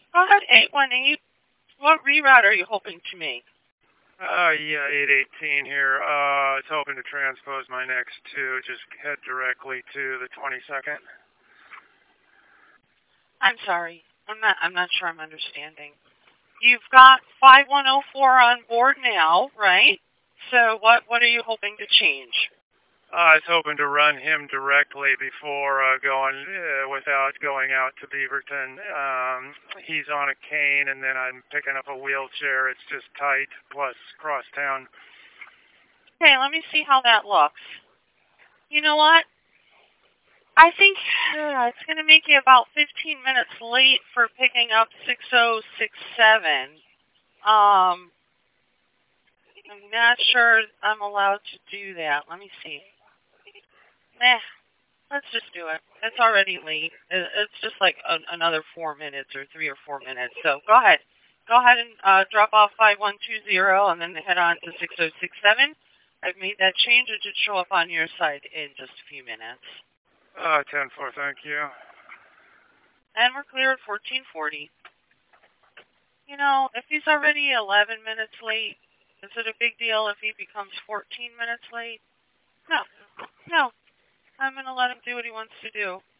Go ahead, 818. What reroute are you hoping to make? Yeah, 818 here. I was hoping to transpose my next two, just head directly to the 22nd. I'm sorry. I'm not sure I'm understanding. You've got 5104 on board now, right? So what are you hoping to change? I was hoping to run him directly before going without going out to Beaverton. He's on a cane, and then I'm picking up a wheelchair. It's just tight, plus cross town. Okay, let me see how that looks. You know what? I think it's going to make you about 15 minutes late for picking up 6067. I'm not sure I'm allowed to do that. Let me see. Let's just do it. It's already late. It's just like another 4 minutes or 3 or 4 minutes. So go ahead. Go ahead and drop off 5120 and then head on to 6067. I've made that change. It should show up on your side in just a few minutes. 10-4, thank you. And we're clear at 1440. You know, if he's already 11 minutes late, is it a big deal if he becomes 14 minutes late? No. I'm going to let him do what he wants to do.